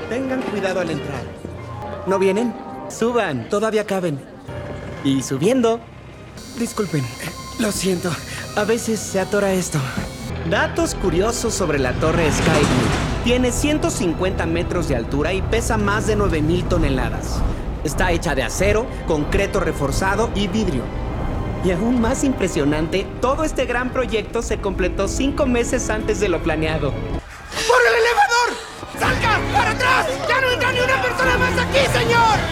Tengan cuidado al entrar. ¿No vienen? Suban, todavía caben. Y subiendo. Disculpen, lo siento. A veces se atora esto. Datos curiosos sobre la Torre Skyview. Tiene 150 metros de altura y pesa más de 9,000 toneladas. Está hecha de acero, concreto reforzado y vidrio. Y aún más impresionante, todo este gran proyecto se completó 5 meses antes de lo planeado. ¡Por el elevador! ¡Salga! ¡Para atrás! ¡Ya no entra ni una persona más aquí, señor!